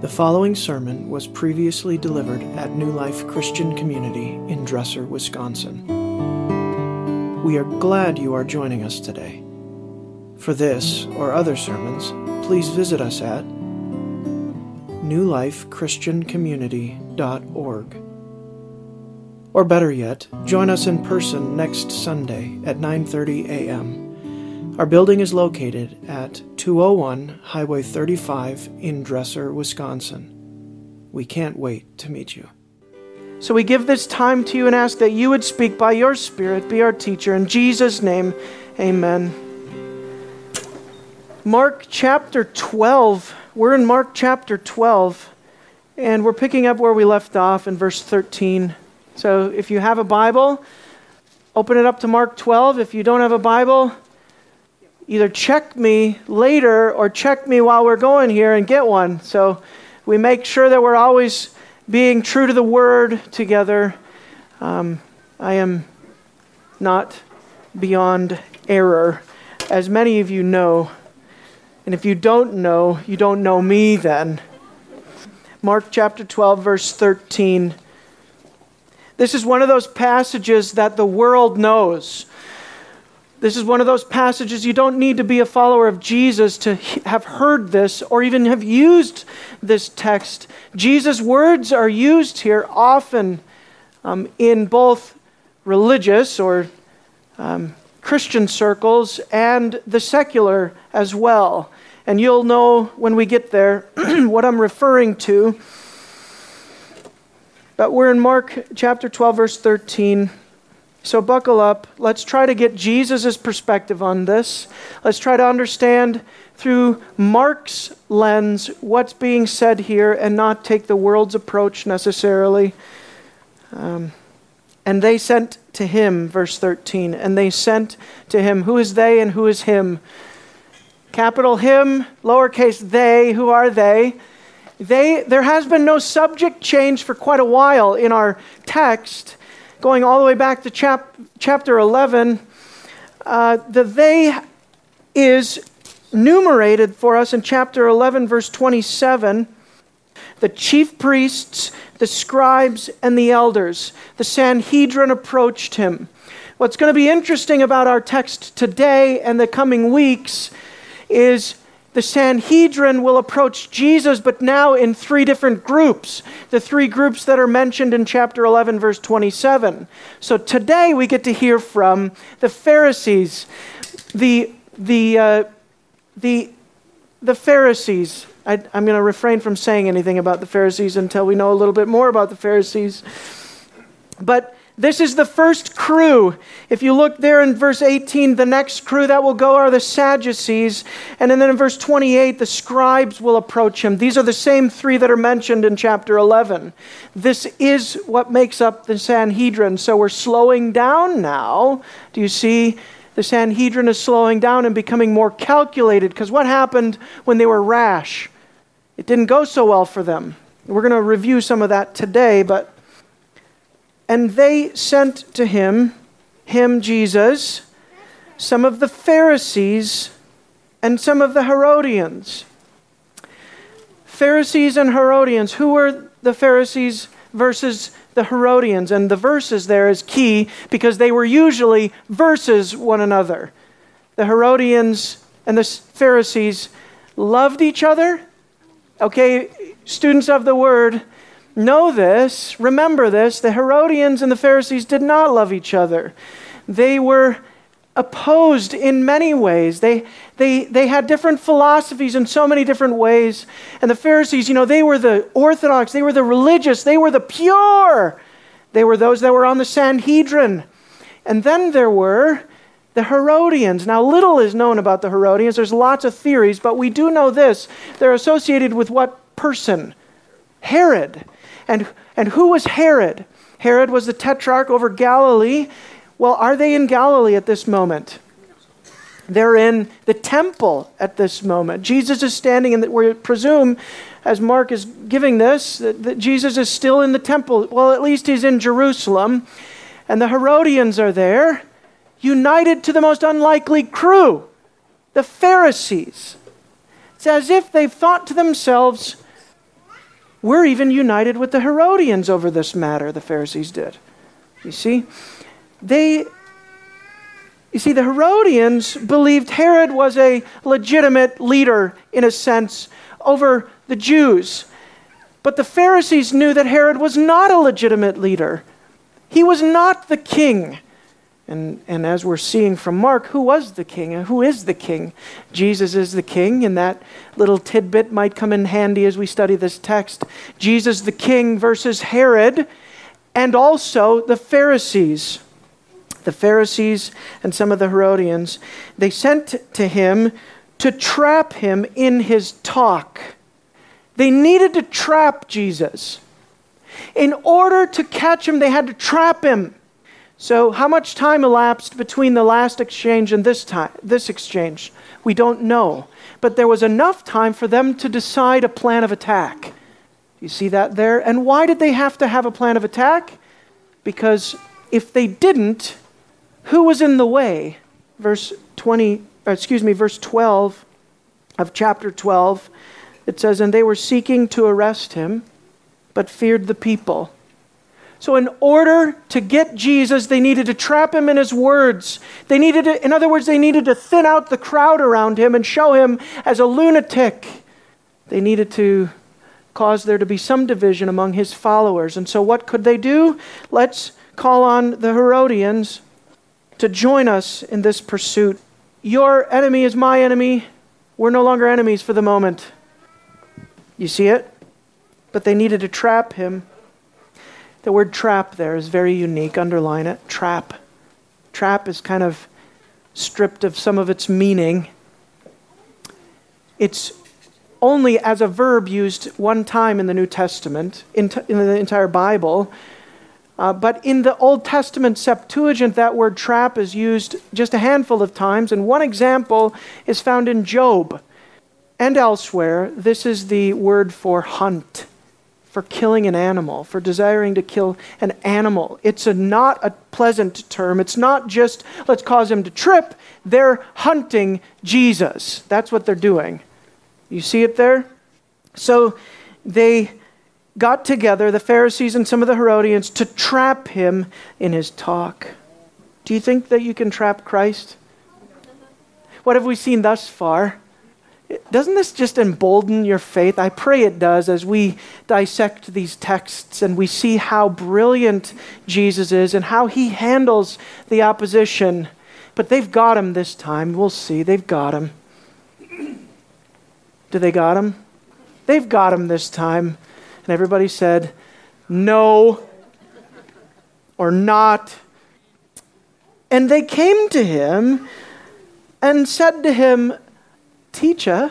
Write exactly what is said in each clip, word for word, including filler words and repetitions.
The following sermon was previously delivered at New Life Christian Community in Dresser, Wisconsin. We are glad you are joining us today. For this or other sermons, please visit us at new life christian community dot org. Or better yet, join us in person next Sunday at nine thirty a.m. Our building is located at two oh one Highway thirty-five in Dresser, Wisconsin. We can't wait to meet you. So we give this time to you and ask that you would speak by your Spirit, be our teacher. In Jesus' name, amen. Mark chapter twelve. We're in Mark chapter twelve, and we're picking up where we left off in verse thirteen. So if you have a Bible, open it up to Mark twelve. If you don't have a Bible, either check me later or check me while we're going here and get one. So we make sure that we're always being true to the Word together. Um, I am not beyond error, as many of you know. And if you don't know, you don't know me then. Mark chapter twelve, verse thirteen. This is one of those passages that the world knows. This is one of those passages you don't need to be a follower of Jesus to have heard this or even have used this text. Jesus' words are used here often um, in both religious or um, Christian circles and the secular as well. And you'll know when we get there what I'm referring to. But we're in Mark chapter twelve, verse thirteen. So buckle up. Let's try to get Jesus' perspective on this. Let's try to understand through Mark's lens what's being said here and not take the world's approach necessarily. Um, and they sent to him, verse thirteen, and they sent to him. Who is they and who is him? Capital him, lowercase they. Who are they? They. There has been no subject change for quite a while in our text. Going all the way back to chap- chapter eleven, uh, the they is enumerated for us in chapter eleven, verse twenty-seven. The chief priests, the scribes, and the elders, the Sanhedrin approached him. What's going to be interesting about our text today and the coming weeks is the Sanhedrin will approach Jesus, but now in three different groups. The three groups that are mentioned in chapter eleven, verse twenty-seven. So today we get to hear from the Pharisees. The the uh, the the Pharisees. I, I'm going to refrain from saying anything about the Pharisees until we know a little bit more about the Pharisees. But this is the first crew. If you look there in verse eighteen, the next crew that will go are the Sadducees. And then in verse twenty-eight, the scribes will approach him. These are the same three that are mentioned in chapter eleven. This is what makes up the Sanhedrin. So we're slowing down now. Do you see? The Sanhedrin is slowing down and becoming more calculated. Because what happened when they were rash? It didn't go so well for them. We're going to review some of that today, but and they sent to him, him, Jesus, some of the Pharisees and some of the Herodians. Pharisees and Herodians. Who were the Pharisees versus the Herodians? And the verses there is key because they were usually versus one another. The Herodians and the Pharisees loved each other. Okay, students of the word, know this, remember this, the Herodians and the Pharisees did not love each other. They were opposed in many ways. They they they had different philosophies in so many different ways. And the Pharisees, you know, they were the orthodox, they were the religious, they were the pure. They were those that were on the Sanhedrin. And then there were the Herodians. Now, little is known about the Herodians. There's lots of theories, but we do know this. They're associated with what person? Herod. And, and who was Herod? Herod was the tetrarch over Galilee. Well, are they in Galilee at this moment? They're in the temple at this moment. Jesus is standing, and we presume, as Mark is giving this, that, that Jesus is still in the temple. Well, at least he's in Jerusalem. And the Herodians are there, united to the most unlikely crew, the Pharisees. It's as if they've thought to themselves, We're even united with the Herodians over this matter, the Pharisees did. You see? They, you see, the Herodians believed Herod was a legitimate leader, in a sense, over the Jews. But the Pharisees knew that Herod was not a legitimate leader. He was not the king. And, and as we're seeing from Mark, who was the king and who is the king? Jesus is the king, and that little tidbit might come in handy as we study this text. Jesus the king versus Herod, and also the Pharisees. The Pharisees and some of the Herodians, they sent to him to trap him in his talk. They needed to trap Jesus. In order to catch him, they had to trap him. So how much time elapsed between the last exchange and this time, this exchange? We don't know. But there was enough time for them to decide a plan of attack. You see that there? And why did they have to have a plan of attack? Because if they didn't, who was in the way? Verse twenty, or excuse me, verse twelve of chapter twelve, it says, "And they were seeking to arrest him, but feared the people." So in order to get Jesus, they needed to trap him in his words. They needed to, in other words, they needed to thin out the crowd around him and show him as a lunatic. They needed to cause there to be some division among his followers. And so what could they do? Let's call on the Herodians to join us in this pursuit. Your enemy is my enemy. We're no longer enemies for the moment. You see it? But they needed to trap him. The word trap there is very unique. Underline it. Trap. Trap is kind of stripped of some of its meaning. It's only as a verb used one time in the New Testament, in, t- in the entire Bible. Uh, but in the Old Testament Septuagint, that word trap is used just a handful of times. And one example is found in Job and elsewhere. This is the word for hunt, for killing an animal, for desiring to kill an animal. It's a, not a pleasant term. It's not just, let's cause him to trip. They're hunting Jesus. That's what they're doing. You see it there? So they got together, the Pharisees and some of the Herodians, to trap him in his talk. Do you think that you can trap Christ? What have we seen thus far? Doesn't this just embolden your faith? I pray it does as we dissect these texts and we see how brilliant Jesus is and how he handles the opposition. But they've got him this time. We'll see. They've got him. Do they got him? They've got him this time. And everybody said, no, or not. And they came to him and said to him, "Teacher,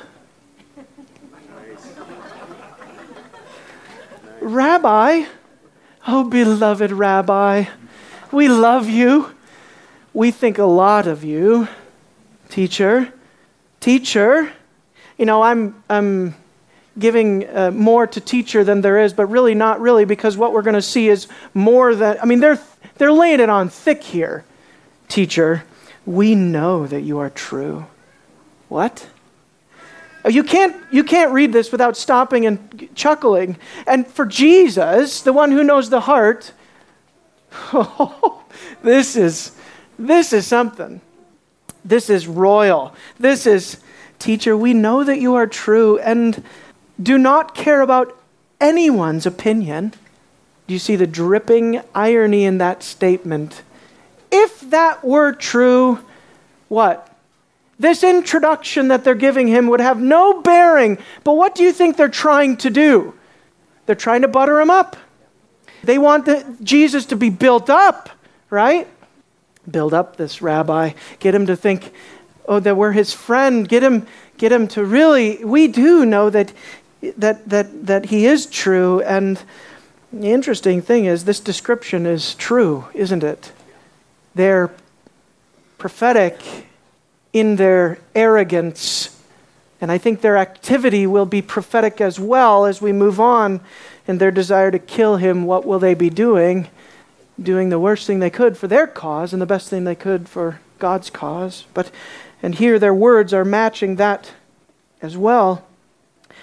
Rabbi, oh beloved Rabbi, we love you. We think a lot of you. Teacher, teacher." You know, I'm I'm giving uh, more to teacher than there is, but really not really, because what we're going to see is more than, I mean, they're they're laying it on thick here. "Teacher, we know that you are true." What? You can't, you can't read this without stopping and chuckling. And for Jesus, the one who knows the heart, oh, this is, this is something. This is royal. This is, "Teacher, we know that you are true and do not care about anyone's opinion." Do you see the dripping irony in that statement? If that were true, what? This introduction that they're giving him would have no bearing. But what do you think they're trying to do? They're trying to butter him up. They want the, Jesus to be built up, right? Build up this rabbi. Get him to think, oh, that we're his friend. Get him, get him to really, we do know that, that, that, that he is true. And the interesting thing is this description is true, isn't it? They're prophetic in their arrogance. And I think their activity will be prophetic as well as we move on in their desire to kill him. What will they be doing? Doing the worst thing they could for their cause and the best thing they could for God's cause. But, and here their words are matching that as well.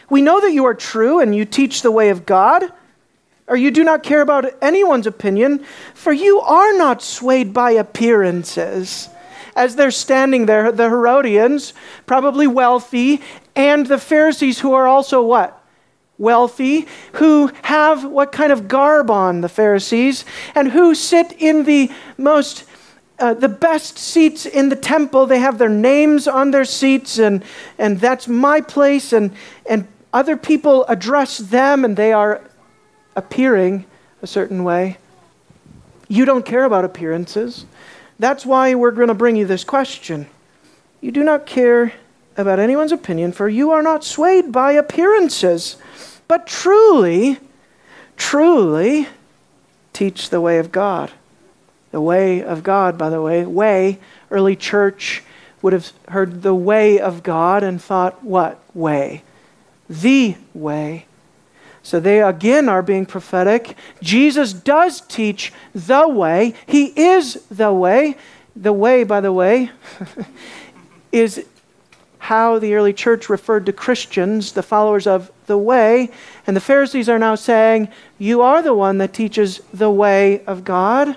We know that you are true and you teach the way of God, or you do not care about anyone's opinion, for you are not swayed by appearances. As they're standing there, the Herodians, probably wealthy, and the Pharisees, who are also what? Wealthy, who have what kind of garb on, the Pharisees, and who sit in the most, uh, the best seats in the temple. They have their names on their seats, and, and that's my place, and, and other people address them, and they are appearing a certain way. You don't care about appearances. That's why we're going to bring you this question. You do not care about anyone's opinion, for you are not swayed by appearances, but truly, truly teach the way of God. The way of God, by the way, way, early church would have heard the way of God and thought, what way? The way. So they again are being prophetic. Jesus does teach the way. He is the way. The way, by the way, is how the early church referred to Christians, the followers of the way. And the Pharisees are now saying, you are the one that teaches the way of God.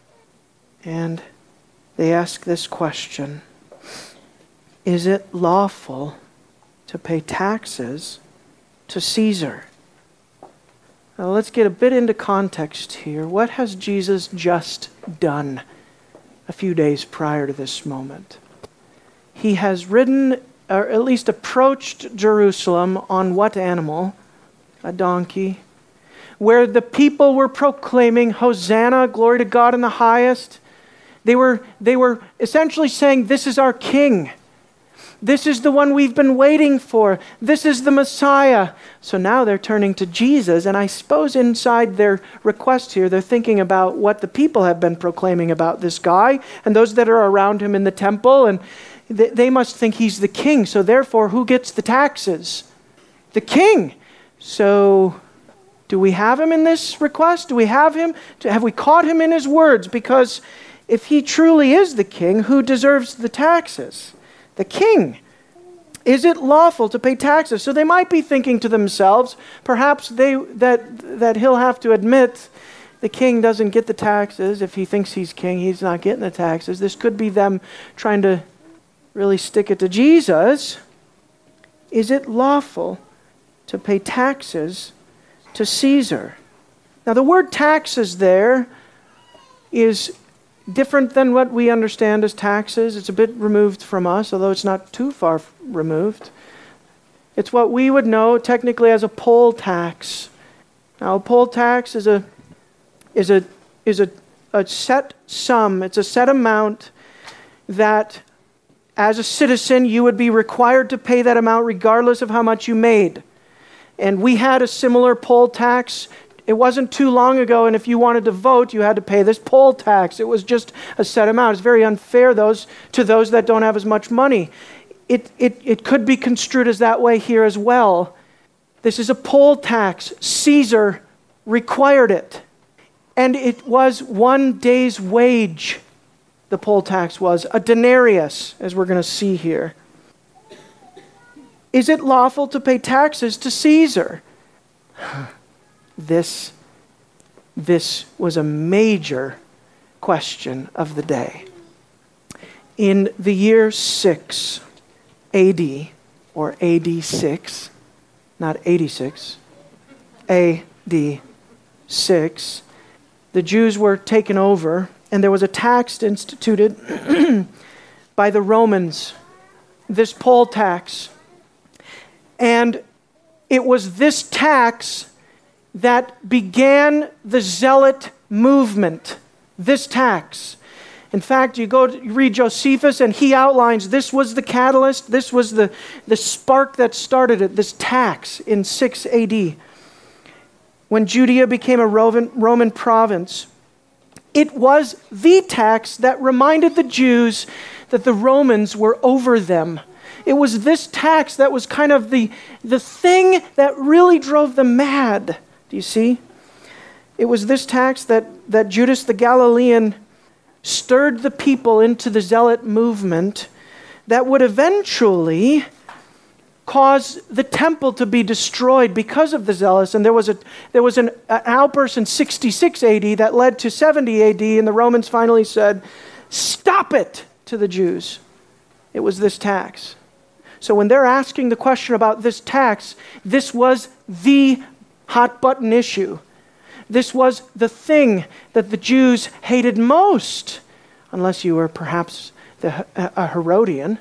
And they ask this question: is it lawful to pay taxes to Caesar? Now let's get a bit into context here. What has Jesus just done a few days prior to this moment? He has ridden, or at least approached Jerusalem on what animal? A donkey. Where the people were proclaiming, Hosanna, glory to God in the highest. They were, they were essentially saying, this is our king. This is the one we've been waiting for. This is the Messiah. So now they're turning to Jesus, and I suppose inside their request here, they're thinking about what the people have been proclaiming about this guy, and those that are around him in the temple, and they, they must think he's the king. So therefore, who gets the taxes? The king. So do we have him in this request? Do we have him? Have we caught him in his words? Because if he truly is the king, who deserves the taxes? The king. Is it lawful to pay taxes? So they might be thinking to themselves, perhaps they that that he'll have to admit the king doesn't get the taxes. If he thinks he's king, he's not getting the taxes. This could be them trying to really stick it to Jesus. Is it lawful to pay taxes to Caesar? Now the word taxes there is different than what we understand as taxes. It's a bit removed from us, although it's not too far removed. It's what we would know technically as a poll tax. Now, a poll tax is a is a is a, a set sum. It's a set amount that, as a citizen, you would be required to pay that amount regardless of how much you made. And we had a similar poll tax. It wasn't too long ago, and if you wanted to vote, you had to pay this poll tax. It was just a set amount. It's very unfair those to those that don't have as much money. It, it, it could be construed as that way here as well. This is a poll tax. Caesar required it. And it was one day's wage, the poll tax was. A denarius, as we're going to see here. Is it lawful to pay taxes to Caesar? This, this was a major question of the day. In the year six A D, or A D six, not eighty-six, A D six, the Jews were taken over, and there was a tax instituted by the Romans, this poll tax. And it was this tax that began the Zealot movement, this tax. In fact, you go to, you read Josephus, and he outlines this was the catalyst, this was the, the spark that started it, this tax in six A D. When Judea became a Roman, Roman province, it was the tax that reminded the Jews that the Romans were over them. It was this tax that was kind of the, the thing that really drove them mad. Do you see? It was this tax that, that Judas the Galilean stirred the people into the Zealot movement that would eventually cause the temple to be destroyed because of the zealous. And there was a there was an, an outburst in sixty-six A D that led to seventy A D, and the Romans finally said, "Stop it," to the Jews. It was this tax. So when they're asking the question about this tax, this was the hot button issue. This was the thing that the Jews hated most, unless you were perhaps the, a Herodian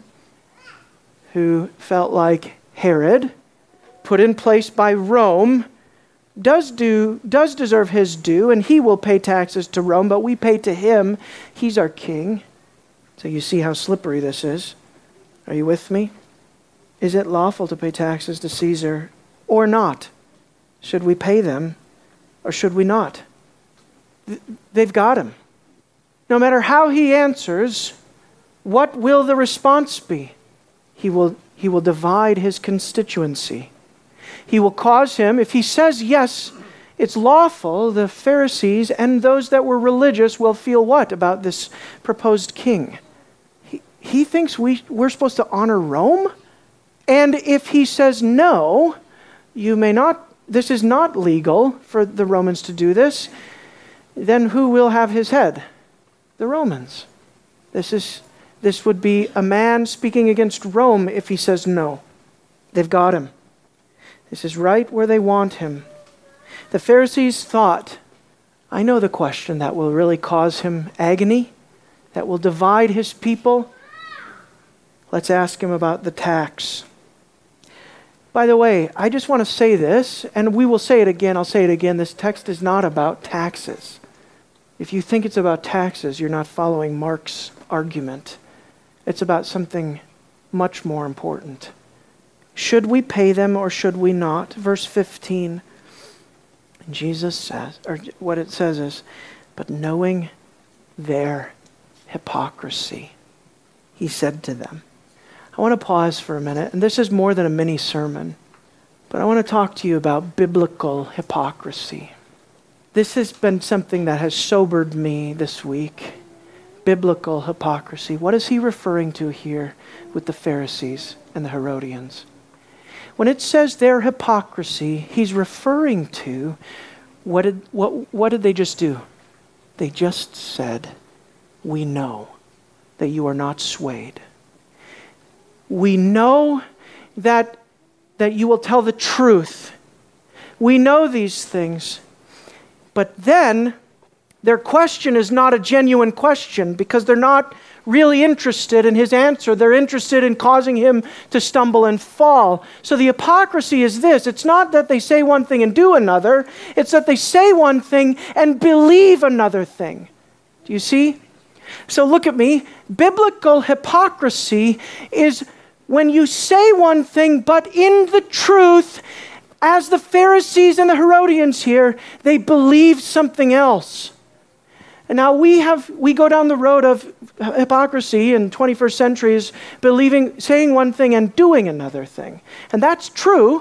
who felt like Herod, put in place by Rome, does do does deserve his due, and he will pay taxes to Rome, but we pay to him. He's our king. So you see how slippery this is. Are you with me? Is it lawful to pay taxes to Caesar or not? Should we pay them or should we not? They've got him. No matter how he answers, what will the response be? He will, he will divide his constituency. He will cause him, if he says yes, it's lawful, the Pharisees and those that were religious will feel what about this proposed king? He, he thinks we, we're supposed to honor Rome? And if he says no, you may not, this is not legal for the Romans to do this, then who will have his head? The Romans. This is this would be a man speaking against Rome if he says no. They've got him. This is right where they want him. The Pharisees thought, I know the question that will really cause him agony, that will divide his people. Let's ask him about the tax. By the way, I just want to say this, and we will say it again, I'll say it again, this text is not about taxes. If you think it's about taxes, you're not following Mark's argument. It's about something much more important. Should we pay them or should we not? Verse fifteen, Jesus says, or what it says is, but knowing their hypocrisy, he said to them. I want to pause for a minute, and this is more than a mini sermon, but I want to talk to you about biblical hypocrisy. This has been something that has sobered me this week. Biblical hypocrisy. What is he referring to here with the Pharisees and the Herodians? When it says their hypocrisy, he's referring to what did what what did they just do? They just said, we know that you are not swayed. We know that, that you will tell the truth. We know these things. But then, their question is not a genuine question because they're not really interested in his answer. They're interested in causing him to stumble and fall. So the hypocrisy is this. It's not that they say one thing and do another. It's that they say one thing and believe another thing. Do you see? So look at me. Biblical hypocrisy is when you say one thing, but in the truth, as the Pharisees and the Herodians here, they believe something else. And now we have we go down the road of hypocrisy in twenty-first centuries, believing, saying one thing and doing another thing. And that's true,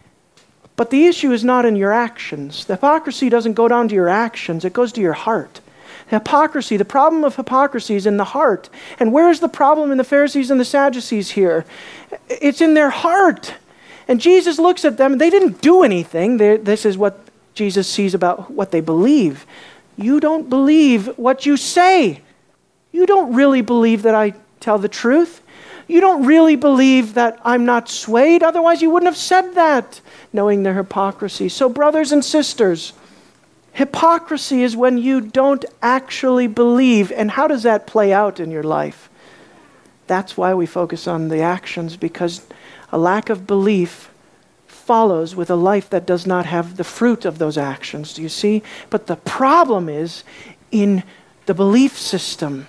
but the issue is not in your actions. The hypocrisy doesn't go down to your actions, it goes to your heart. Hypocrisy, the problem of hypocrisy is in the heart. And where is the problem in the Pharisees and the Sadducees here? It's in their heart. And Jesus looks at them, they didn't do anything. They, this is what Jesus sees about what they believe. You don't believe what you say. You don't really believe that I tell the truth. You don't really believe that I'm not swayed. Otherwise you wouldn't have said that, knowing their hypocrisy. So brothers and sisters, hypocrisy is when you don't actually believe. And how does that play out in your life? That's why we focus on the actions, because a lack of belief follows with a life that does not have the fruit of those actions. Do you see? But the problem is in the belief system.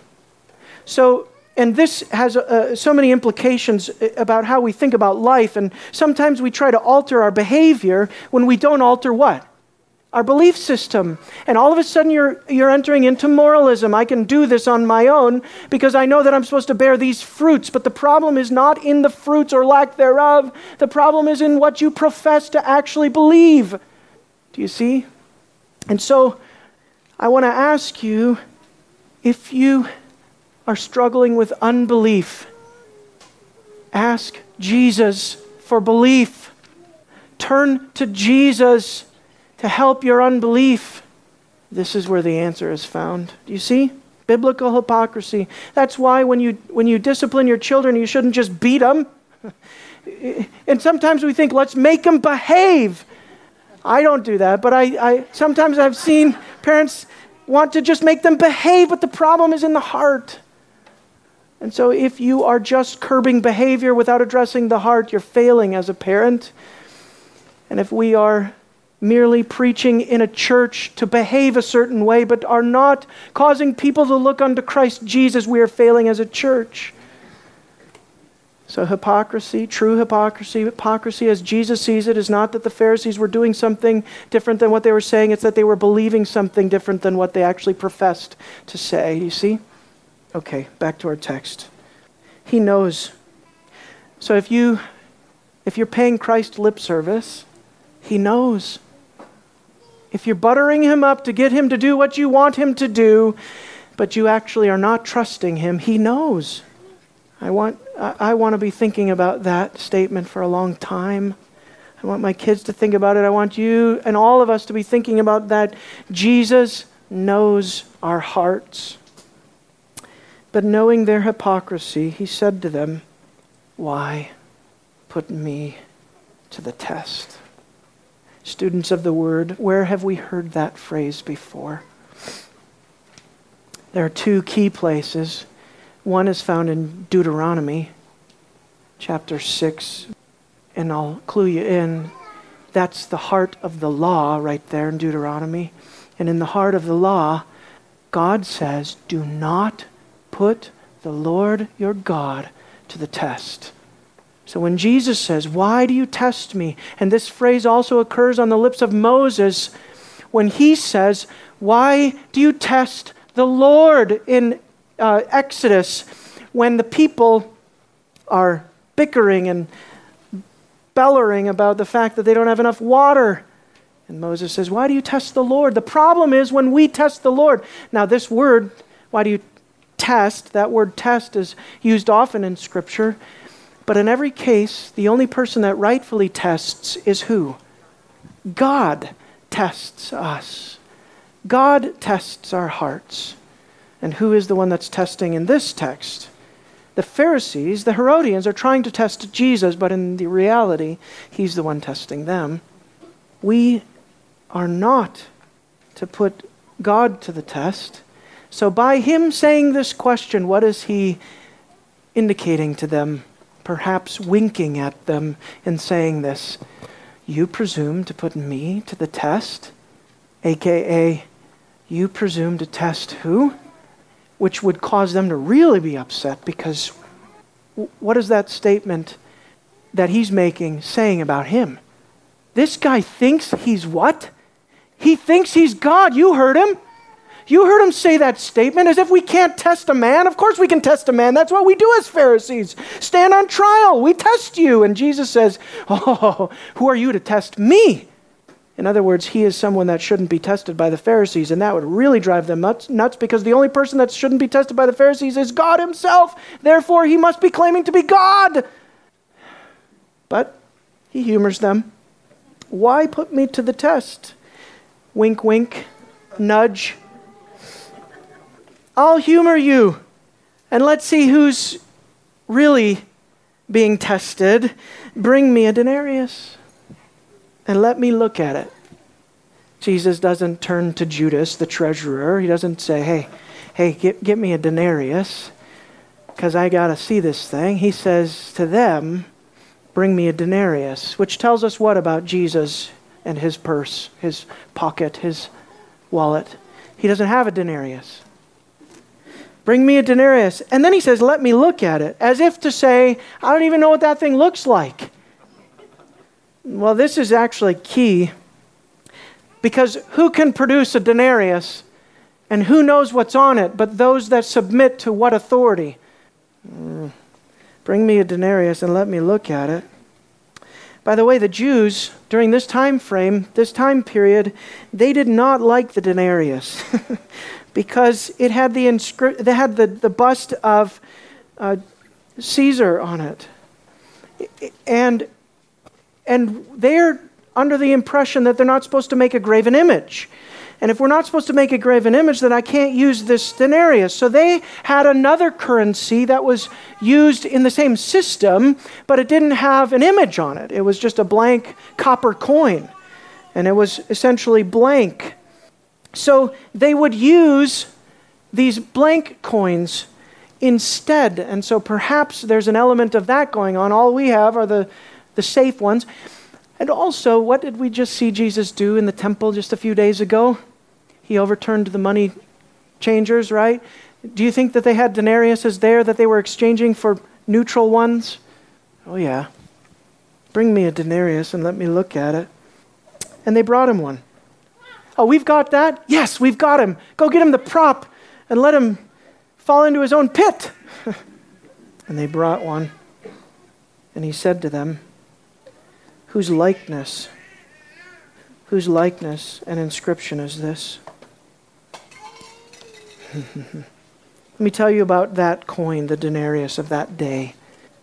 So, and this has uh, so many implications about how we think about life. And sometimes we try to alter our behavior when we don't alter what? Our belief system. And all of a sudden you're you're entering into moralism. I can do this on my own because I know that I'm supposed to bear these fruits. But the problem is not in the fruits or lack thereof. The problem is in what you profess to actually believe. Do you see? And so I want to ask you, if you are struggling with unbelief, ask Jesus for belief. Turn to Jesus to help your unbelief. This is where the answer is found. Do you see? Biblical hypocrisy. That's why when you when you discipline your children, you shouldn't just beat them. And sometimes we think, let's make them behave. I don't do that, but I, I sometimes I've seen parents want to just make them behave, but the problem is in the heart. And so if you are just curbing behavior without addressing the heart, you're failing as a parent. And if we are merely preaching in a church to behave a certain way, but are not causing people to look unto Christ Jesus, we are failing as a church. So hypocrisy, true hypocrisy, hypocrisy as Jesus sees it, is not that the Pharisees were doing something different than what they were saying. It's that they were believing something different than what they actually professed to say. You see? Okay, back to our text. He knows. So if you, if you're paying Christ lip service, He knows. If you're buttering Him up to get Him to do what you want Him to do, but you actually are not trusting Him, He knows. I want I, I want to be thinking about that statement for a long time. I want my kids to think about it. I want you and all of us to be thinking about that. Jesus knows our hearts. But knowing their hypocrisy, He said to them, "Why put me to the test?" Students of the Word, where have we heard that phrase before? There are two key places. One is found in Deuteronomy, chapter six, and I'll clue you in. That's the heart of the law right there in Deuteronomy. And in the heart of the law, God says, do not put the Lord your God to the test. So when Jesus says, why do you test me? And this phrase also occurs on the lips of Moses when he says, why do you test the Lord in uh, Exodus when the people are bickering and bellowing about the fact that they don't have enough water? And Moses says, why do you test the Lord? The problem is when we test the Lord. Now this word, why do you test, that word test is used often in Scripture. But in every case, the only person that rightfully tests is who? God tests us. God tests our hearts. And who is the one that's testing in this text? The Pharisees, the Herodians, are trying to test Jesus, but in the reality, He's the one testing them. We are not to put God to the test. So by Him saying this question, what is He indicating to them? Perhaps winking at them and saying this, you presume to put me to the test? A K A, you presume to test who? Which would cause them to really be upset, because what is that statement that he's making saying about him? This guy thinks he's what? He thinks he's God. You heard him. You heard him say that statement as if we can't test a man. Of course we can test a man. That's what we do as Pharisees. Stand on trial. We test you. And Jesus says, oh, who are you to test me? In other words, he is someone that shouldn't be tested by the Pharisees. And that would really drive them nuts, nuts because the only person that shouldn't be tested by the Pharisees is God Himself. Therefore, He must be claiming to be God. But He humors them. Why put me to the test? Wink, wink, nudge. I'll humor you, and let's see who's really being tested. Bring me a denarius, and let me look at it. Jesus doesn't turn to Judas, the treasurer. He doesn't say, hey, hey, get, get me a denarius, because I got to see this thing. He says to them, bring me a denarius, which tells us what about Jesus and his purse, his pocket, his wallet? He doesn't have a denarius. Bring me a denarius. And then he says, let me look at it, as if to say, I don't even know what that thing looks like. Well, this is actually key, because who can produce a denarius and who knows what's on it but those that submit to what authority? Mm. Bring me a denarius and let me look at it. By the way, the Jews, during this time frame, this time period, they did not like the denarius because it had the inscri- they had the, the bust of uh, Caesar on it. And and they're under the impression that they're not supposed to make a graven image. And if we're not supposed to make a graven image, then I can't use this denarius. So they had another currency that was used in the same system, but it didn't have an image on it. It was just a blank copper coin, and it was essentially blank. So they would use these blank coins instead. And so perhaps there's an element of that going on. All we have are the, the safe ones. And also, what did we just see Jesus do in the temple just a few days ago? He overturned the money changers, right? Do you think that they had denariuses there that they were exchanging for neutral ones? Oh yeah. Bring me a denarius and let me look at it. And they brought him one. Oh, we've got that? Yes, we've got him. Go get him the prop and let him fall into his own pit. And they brought one. And he said to them, whose likeness, whose likeness and inscription is this? Let me tell you about that coin, the denarius of that day.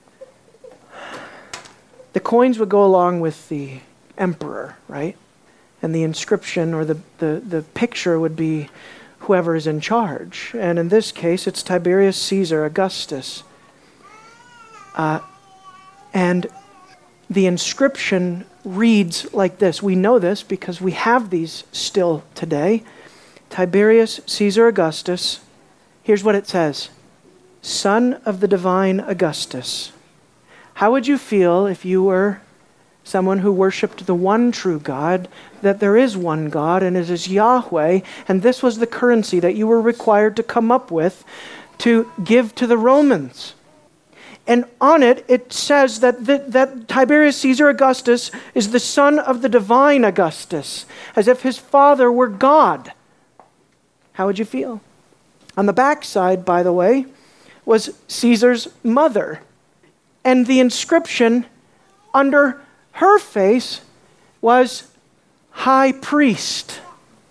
The coins would go along with the emperor, right? And the inscription or the, the, the picture would be whoever is in charge. And in this case, it's Tiberius Caesar Augustus. Uh, and the inscription reads like this. We know this because we have these still today. Tiberius Caesar Augustus. Here's what it says. Son of the divine Augustus. How would you feel if you were someone who worshiped the one true God, that there is one God and it is Yahweh, and this was the currency that you were required to come up with to give to the Romans? And on it, it says that, the, that Tiberius Caesar Augustus is the son of the divine Augustus, as if his father were God. How would you feel? On the backside, by the way, was Caesar's mother. And the inscription under her face was high priest.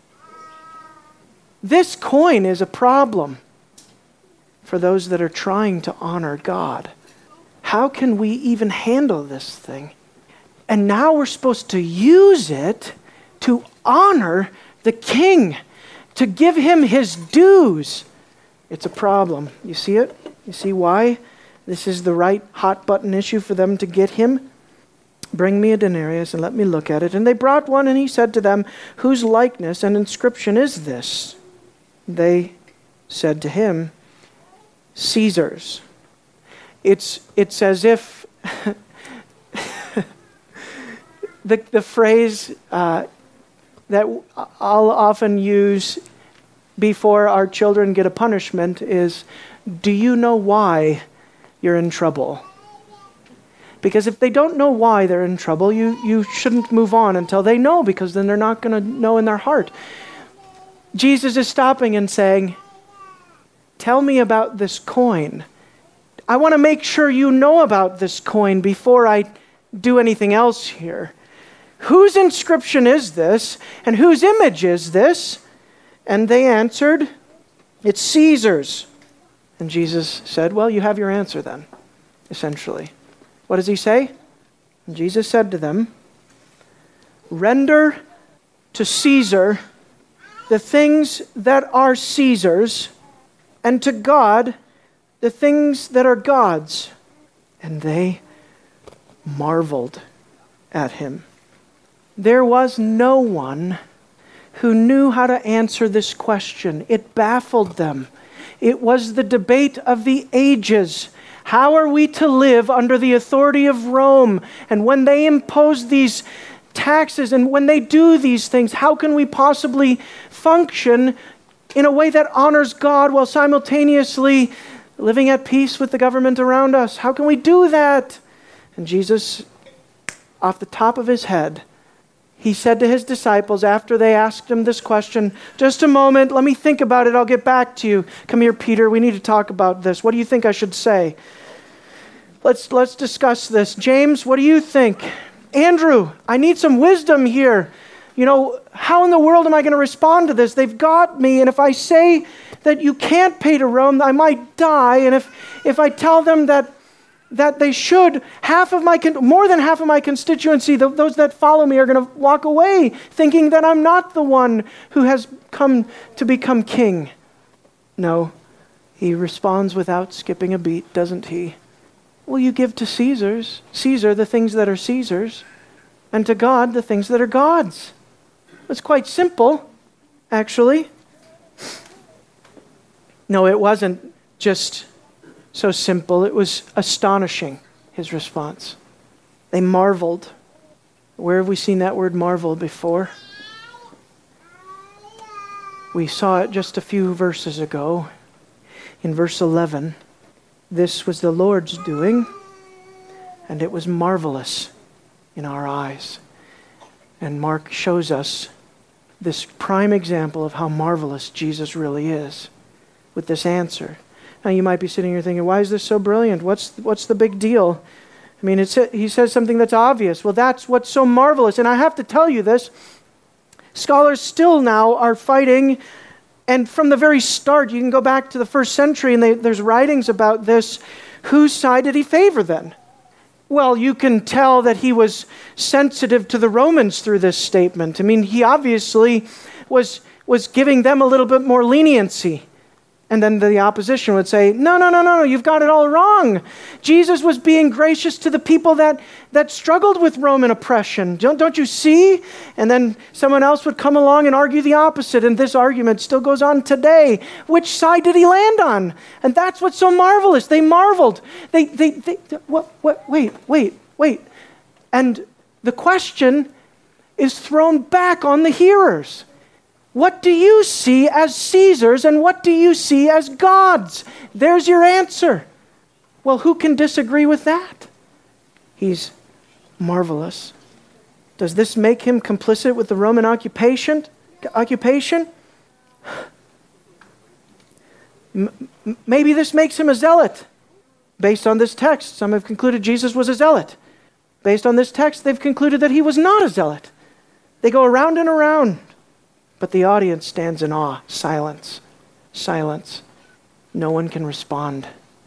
This coin is a problem for those that are trying to honor God. How can we even handle this thing? And now we're supposed to use it to honor the king, to give him his dues. It's a problem. You see it? You see why this is the right hot button issue for them to get him? Bring me a denarius and let me look at it. And they brought one, and he said to them, whose likeness and inscription is this? They said to him, Caesar's. It's, it's as if the, the phrase uh, that I'll often use before our children get a punishment is, do you know why you're in trouble? Because if they don't know why they're in trouble, you, you shouldn't move on until they know, because then they're not going to know in their heart. Jesus is stopping and saying, tell me about this coin. I want to make sure you know about this coin before I do anything else here. Whose inscription is this? And whose image is this? And they answered, it's Caesar's. And Jesus said, well, you have your answer then, essentially. What does he say? And Jesus said to them, render to Caesar the things that are Caesar's, and to God the things that are God's. And they marveled at him. There was no one who knew how to answer this question. It baffled them. It was the debate of the ages. How are we to live under the authority of Rome? And when they impose these taxes and when they do these things, how can we possibly function in a way that honors God while simultaneously living at peace with the government around us? How can we do that? And Jesus, off the top of his head, he said to his disciples after they asked him this question, just a moment, let me think about it, I'll get back to you. Come here, Peter, we need to talk about this. What do you think I should say? Let's, let's discuss this. James, what do you think? Andrew, I need some wisdom here. You know, how in the world am I going to respond to this? They've got me, and if I say that you can't pay to Rome, I might die. And if, if I tell them that that they should, half of my, con- more than half of my constituency, the, those that follow me are going to walk away thinking that I'm not the one who has come to become king. No, he responds without skipping a beat, doesn't he? Well, you give to Caesar's, Caesar the things that are Caesar's, and to God the things that are God's. It's quite simple, actually. No, it wasn't just so simple. It was astonishing, his response. They marveled. Where have we seen that word marvel before? We saw it just a few verses ago. In verse eleven, this was the Lord's doing, and it was marvelous in our eyes. And Mark shows us this prime example of how marvelous Jesus really is with this answer. Now you might be sitting here thinking, why is this so brilliant? What's what's the big deal? I mean, it's, he says something that's obvious. Well, that's what's so marvelous. And I have to tell you this, scholars still now are fighting, and from the very start, you can go back to the first century, and they, there's writings about this. Whose side did he favor then? Well, you can tell that he was sensitive to the Romans through this statement. I mean, he obviously was, was giving them a little bit more leniency. And then the opposition would say, no, no, no, no, no, you've got it all wrong. Jesus was being gracious to the people that, that struggled with Roman oppression. Don't, don't you see? And then someone else would come along and argue the opposite. And this argument still goes on today. Which side did he land on? And that's what's so marvelous. They marveled. They, they, they, what, what, wait, wait, wait. And the question is thrown back on the hearers. What do you see as Caesar's and what do you see as God's? There's your answer. Well, who can disagree with that? He's marvelous. Does this make him complicit with the Roman occupation? Occupation? M- maybe this makes him a zealot. Based on this text, some have concluded Jesus was a zealot. Based on this text, they've concluded that he was not a zealot. They go around and around. But the audience stands in awe. Silence. Silence. No one can respond.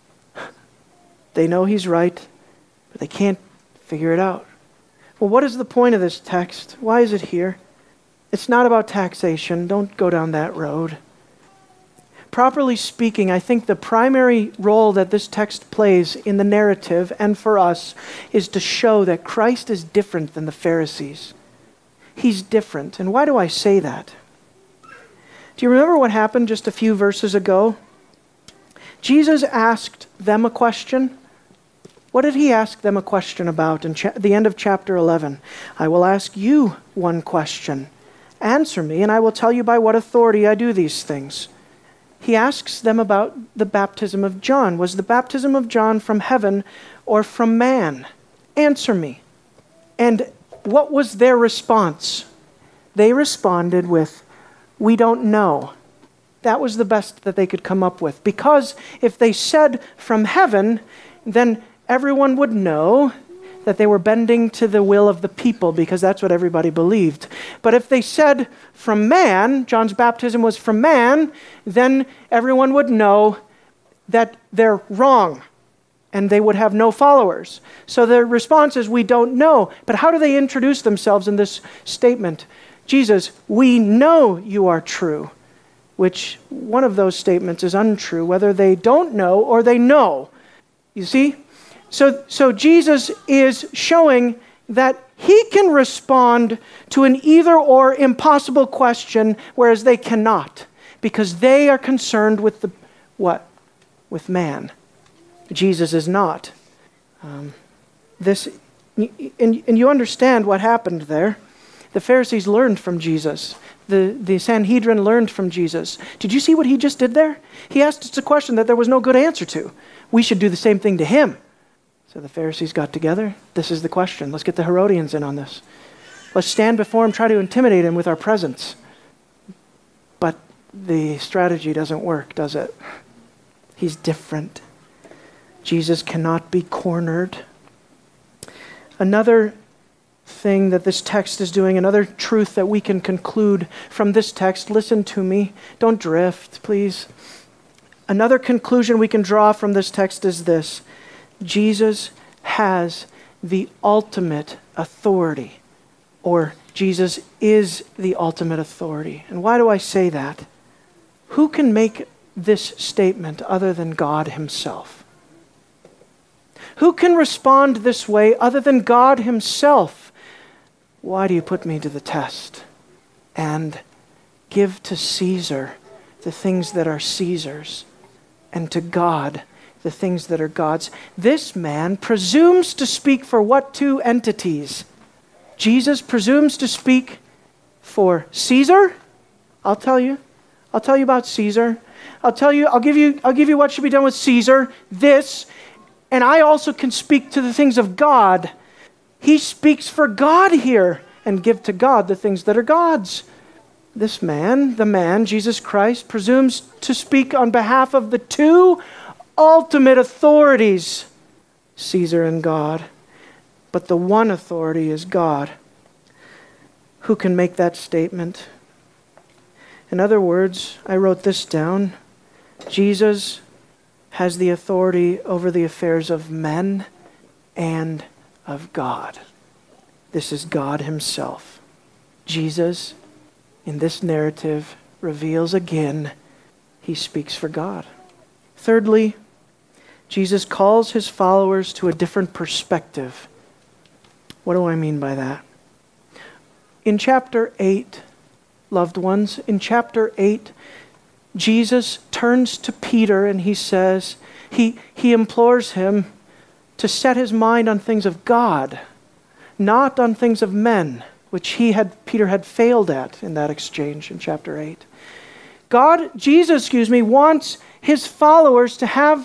They know he's right, but they can't figure it out. Well, what is the point of this text? Why is it here? It's not about taxation. Don't go down that road. Properly speaking, I think the primary role that this text plays in the narrative and for us is to show that Christ is different than the Pharisees. He's different. And why do I say that? Do you remember what happened just a few verses ago? Jesus asked them a question. What did he ask them a question about in cha- the end of chapter eleven? I will ask you one question. Answer me, and I will tell you by what authority I do these things. He asks them about the baptism of John. Was the baptism of John from heaven or from man? Answer me. And what was their response? They responded with, we don't know. That was the best that they could come up with. Because if they said from heaven, then everyone would know that they were bending to the will of the people, because that's what everybody believed. But if they said from man, John's baptism was from man, then everyone would know that they're wrong and they would have no followers. So their response is, we don't know. But how do they introduce themselves in this statement? Jesus, we know you are true, which one of those statements is untrue, whether they don't know or they know. You see? So, so Jesus is showing that he can respond to an either-or impossible question, whereas they cannot, because they are concerned with the what? With man. Jesus is not. Um, this, and, and you understand what happened there. The Pharisees learned from Jesus. The, the Sanhedrin learned from Jesus. Did you see what he just did there? He asked us a question that there was no good answer to. We should do the same thing to him. So the Pharisees got together. This is the question. Let's get the Herodians in on this. Let's stand before him, try to intimidate him with our presence. But the strategy doesn't work, does it? He's different. Jesus cannot be cornered. Another thing that this text is doing, another truth that we can conclude from this text, listen to me, don't drift, please. Another conclusion we can draw from this text is this: Jesus has the ultimate authority, or Jesus is the ultimate authority. And why do I say that? Who can make this statement other than God himself? Who can respond this way other than God himself? Why do you put me to the test? And give to Caesar the things that are Caesar's, and to God the things that are God's. This man presumes to speak for what two entities? Jesus presumes to speak for Caesar. I'll tell you. I'll tell you about Caesar. I'll tell you, I'll give you, I'll give you what should be done with Caesar, this, and I also can speak to the things of God. He speaks for God here, and give to God the things that are God's. This man, the man, Jesus Christ, presumes to speak on behalf of the two ultimate authorities, Caesar and God. But the one authority is God. Who can make that statement? In other words, I wrote this down. Jesus has the authority over the affairs of men and of God. This is God himself. Jesus, in this narrative, reveals again he speaks for God. Thirdly, Jesus calls his followers to a different perspective. What do I mean by that? In chapter eight, loved ones, in chapter eight, Jesus turns to Peter and he says, he, he implores him to set his mind on things of God, not on things of men, which he had, Peter had failed at in that exchange in chapter eight. God, Jesus, excuse me, wants his followers to have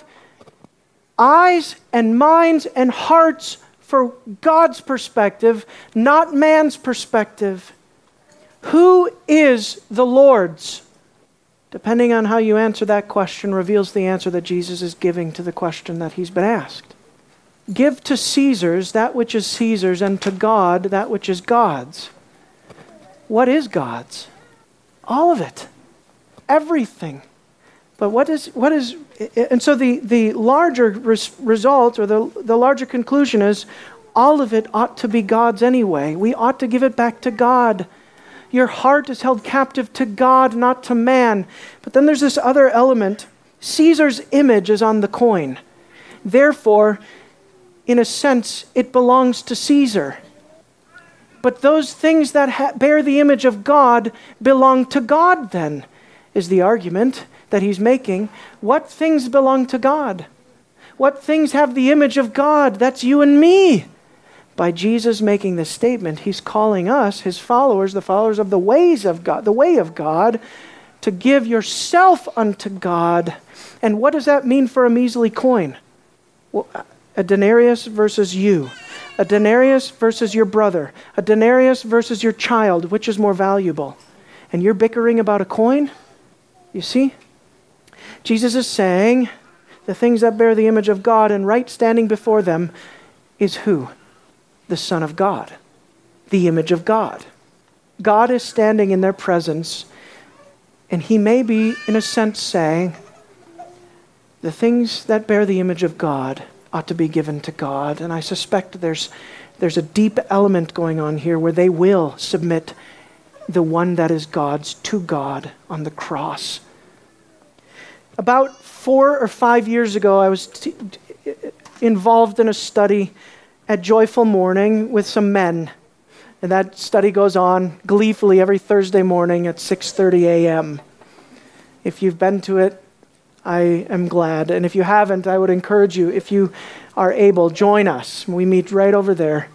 eyes and minds and hearts for God's perspective, not man's perspective. Who is the Lord's? Depending on how you answer that question, reveals the answer that Jesus is giving to the question that he's been asked. Give to Caesar's that which is Caesar's, and to God that which is God's. What is God's? All of it. Everything. But what is, what is, and so the, the larger res, result, or the, the larger conclusion is, all of it ought to be God's anyway. We ought to give it back to God. Your heart is held captive to God, not to man. But then there's this other element. Caesar's image is on the coin. Therefore, in a sense, it belongs to Caesar. But those things that ha- bear the image of God belong to God then, is the argument that he's making. What things belong to God? What things have the image of God? That's you and me. By Jesus making this statement, he's calling us, his followers, the followers of the ways of God, the way of God, to give yourself unto God. And what does that mean for a measly coin? Well, a denarius versus you. A denarius versus your brother. A denarius versus your child. Which is more valuable? And you're bickering about a coin? You see? Jesus is saying the things that bear the image of God and right standing before them is who? The Son of God. The image of God. God is standing in their presence, and he may be, in a sense, saying, the things that bear the image of God ought to be given to God. And I suspect there's, there's a deep element going on here where they will submit the one that is God's to God on the cross. About four or five years ago, I was t- involved in a study at Joyful Morning with some men. And that study goes on gleefully every Thursday morning at six thirty a.m. If you've been to it, I am glad. And if you haven't, I would encourage you, if you are able, join us. We meet right over there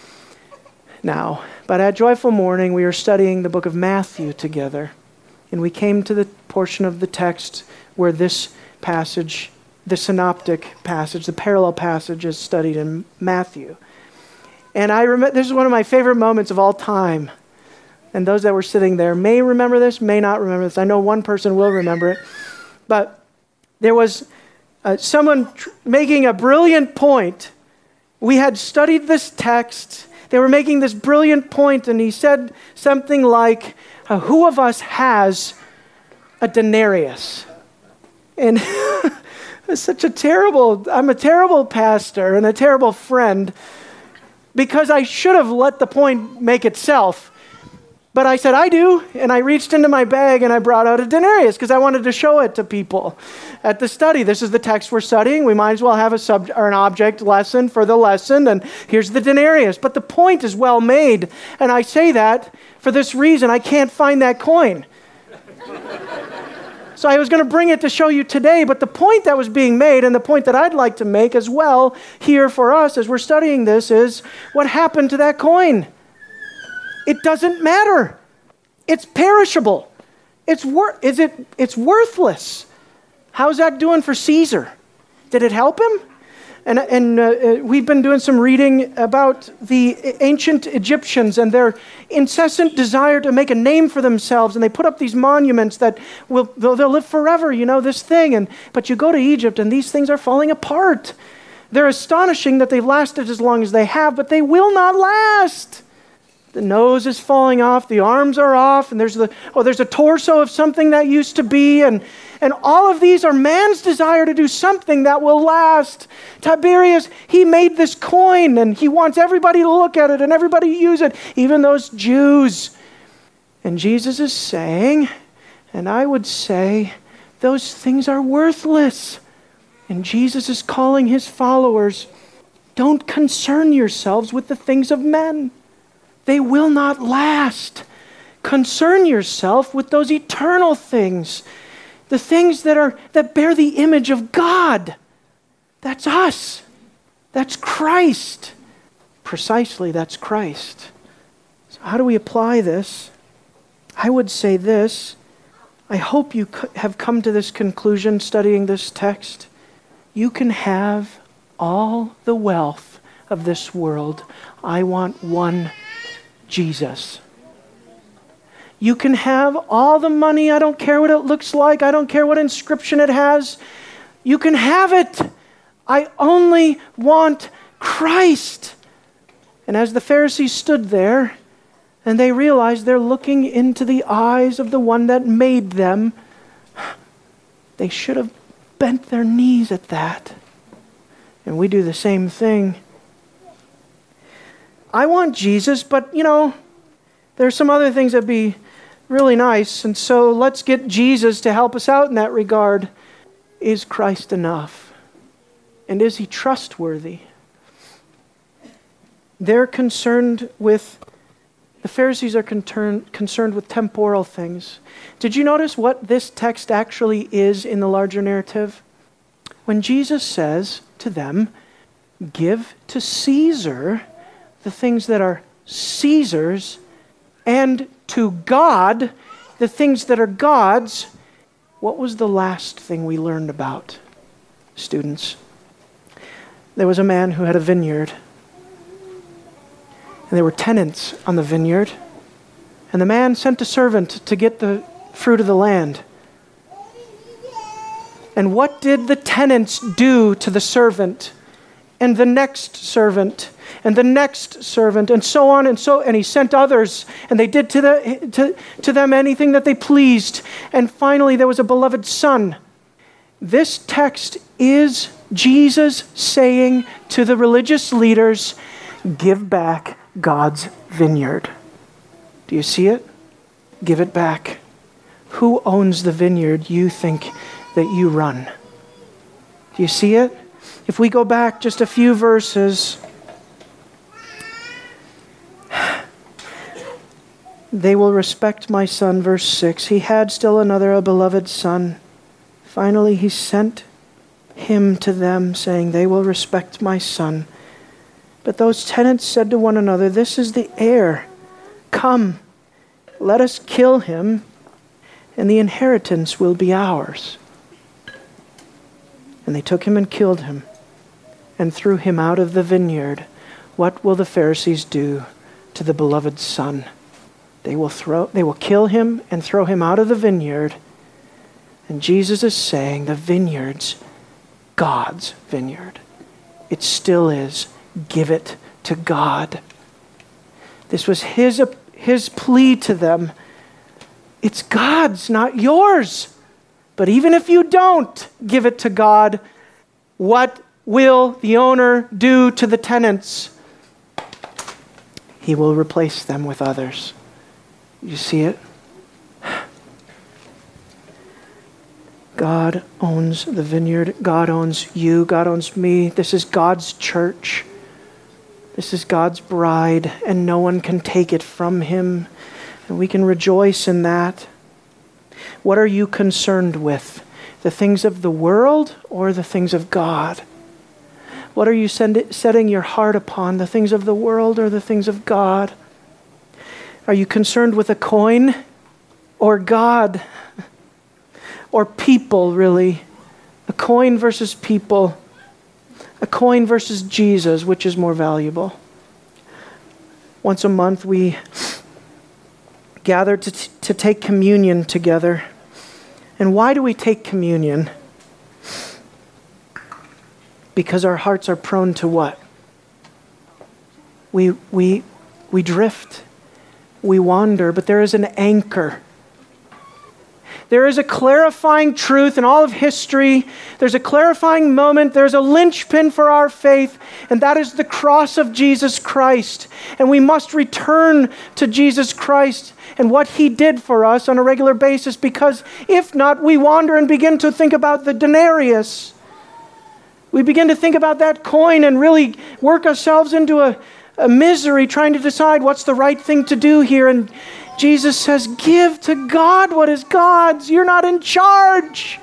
now. But at Joyful Morning, we were studying the book of Matthew together. And we came to the portion of the text where this passage, the synoptic passage, the parallel passage is studied in Matthew. And I remember, this is one of my favorite moments of all time. And those that were sitting there may remember this, may not remember this. I know one person will remember it. But there was uh, someone tr- making a brilliant point. We had studied this text. They were making this brilliant point, and he said something like, uh, who of us has a denarius? And It's such a terrible, I'm a terrible pastor and a terrible friend because I should have let the point make itself. But I said, I do. And I reached into my bag and I brought out a denarius because I wanted to show it to people at the study. This is the text we're studying. We might as well have a sub or an object lesson for the lesson. And here's the denarius. But the point is well made. And I say that for this reason. I can't find that coin. So I was going to bring it to show you today. But the point that was being made and the point that I'd like to make as well here for us as we're studying this is what happened to that coin. It doesn't matter. It's perishable. It's wor- is it? It's worthless. How's that doing for Caesar? Did it help him? And, and uh, we've been doing some reading about the ancient Egyptians and their incessant desire to make a name for themselves. And they put up these monuments that will they'll, they'll live forever, you know, this thing. And But you go to Egypt and these things are falling apart. They're astonishing that they've lasted as long as they have, but they will not last. The nose is falling off, the arms are off, and there's the oh, there's a torso of something that used to be, and, and all of these are man's desire to do something that will last. Tiberius, he made this coin, and he wants everybody to look at it and everybody to use it, even those Jews. And Jesus is saying, and I would say, those things are worthless. And Jesus is calling his followers, don't concern yourselves with the things of men. They will not last. Concern yourself with those eternal things, the things that are that bear the image of God. That's us. That's Christ. Precisely, that's Christ. So how do we apply this? I would say this. I hope you have come to this conclusion studying this text. You can have all the wealth of this world. I want one Jesus. You can have all the money. I don't care what it looks like. I don't care what inscription it has. You can have it. I only want Christ. And as the Pharisees stood there and they realized they're looking into the eyes of the one that made them, they should have bent their knees at that. And we do the same thing. I want Jesus, but, you know, there's some other things that'd be really nice. And so let's get Jesus to help us out in that regard. Is Christ enough? And is he trustworthy? They're concerned with, the Pharisees are concerned, concerned with temporal things. Did you notice what this text actually is in the larger narrative? When Jesus says to them, give to Caesar the things that are Caesar's, and to God the things that are God's. What was the last thing we learned about, students? There was a man who had a vineyard, and there were tenants on the vineyard, and the man sent a servant to get the fruit of the land. And what did the tenants do to the servant? And the next servant, and the next servant, and so on and so, and he sent others, and they did to, the, to, to them anything that they pleased. And finally, there was a beloved son. This text is Jesus saying to the religious leaders, give back God's vineyard. Do you see it? Give it back. Who owns the vineyard you think that you run? Do you see it? If we go back just a few verses, they will respect my son, verse six. He had still another, a beloved son. Finally, he sent him to them, saying, they will respect my son. But those tenants said to one another, this is the heir. Come, let us kill him, and the inheritance will be ours. And they took him and killed him, and threw him out of the vineyard. What will the Pharisees do to the beloved son? They will throw, they will kill him and throw him out of the vineyard. And Jesus is saying the vineyard's God's vineyard. It still is. Give it to God. This was his, his plea to them. It's God's, not yours. But even if you don't give it to God, what will the owner do to the tenants? He will replace them with others. You see it? God owns the vineyard. God owns you. God owns me. This is God's church. This is God's bride, and no one can take it from him. And we can rejoice in that. What are you concerned with? The things of the world or the things of God? What are you send, setting your heart upon? The things of the world or the things of God? Are you concerned with a coin or God? Or people, really? A coin versus people. A coin versus Jesus, which is more valuable? Once a month we gather to, t- to take communion together. And why do we take communion? Because our hearts are prone to what? We, we, we drift. We wander, but there is an anchor. There is a clarifying truth in all of history. There's a clarifying moment. There's a linchpin for our faith, and that is the cross of Jesus Christ. And we must return to Jesus Christ and what he did for us on a regular basis, because if not, we wander and begin to think about the denarius. We begin to think about that coin and really work ourselves into a, a misery trying to decide what's the right thing to do here. And Jesus says, give to God what is God's. You're not in charge.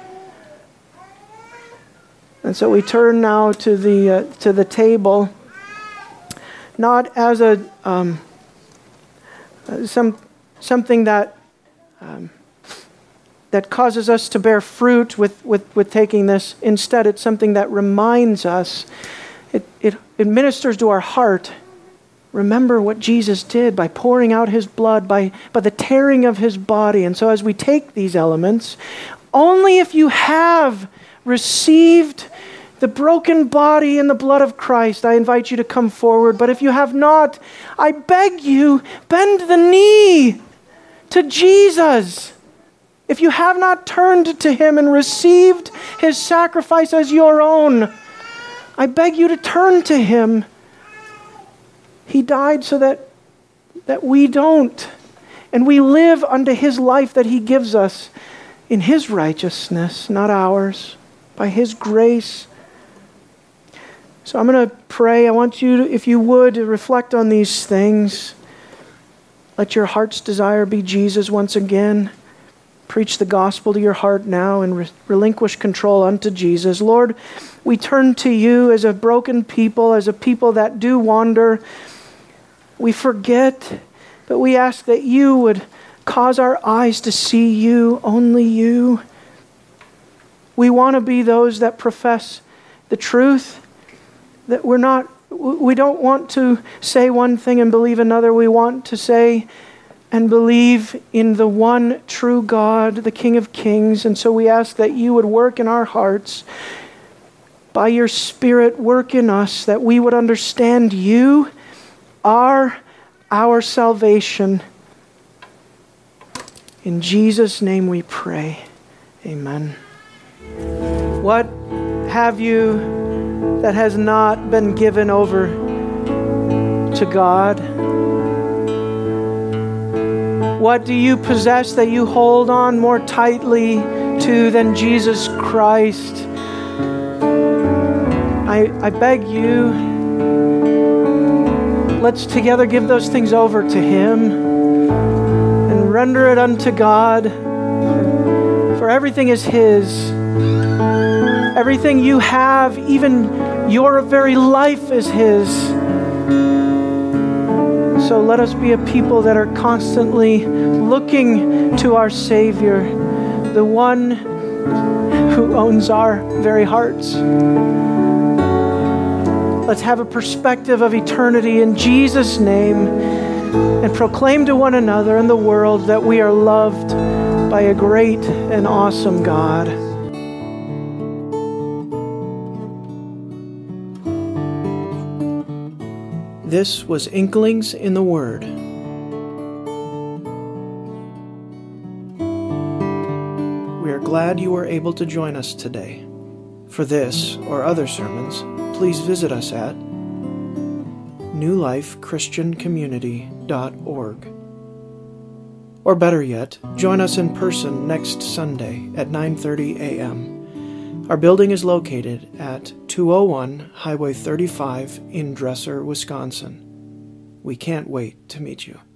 And so we turn now to the uh, to the table, not as a um, uh, some something that um, that causes us to bear fruit with, with, with taking this. Instead, it's something that reminds us. It it, it ministers to our heart. Remember what Jesus did by pouring out his blood, by, by the tearing of his body. And so as we take these elements, only if you have received the broken body and the blood of Christ, I invite you to come forward. But if you have not, I beg you, bend the knee to Jesus. If you have not turned to him and received his sacrifice as your own, I beg you to turn to him. He died so that, that we don't. And we live unto his life that he gives us in his righteousness, not ours, by his grace. So I'm going to pray. I want you, to, if you would, to reflect on these things. Let your heart's desire be Jesus once again. Preach the gospel to your heart now and re- relinquish control unto Jesus. Lord, we turn to you as a broken people, as a people that do wander. We forget, but we ask that you would cause our eyes to see you, only you. We want to be those that profess the truth, that we're not, we don't want to say one thing and believe another. We want to say and believe in the one true God, the King of Kings. And so we ask that you would work in our hearts. By your Spirit, work in us, that we would understand you are our salvation. In Jesus' name we pray. Amen. What have you that has not been given over to God? What do you possess that you hold on more tightly to than Jesus Christ? I, I beg you, let's together give those things over to him and render it unto God. For everything is his. Everything you have, even your very life, is his. So let us be a people that are constantly looking to our Savior, the one who owns our very hearts. Let's have a perspective of eternity in Jesus' name and proclaim to one another and the world that we are loved by a great and awesome God. This was Inklings in the Word. We are glad you were able to join us today. For this or other sermons, please visit us at new life christian community dot org. Or better yet, join us in person next Sunday at nine thirty a.m. Our building is located at two oh one Highway thirty-five in Dresser, Wisconsin. We can't wait to meet you.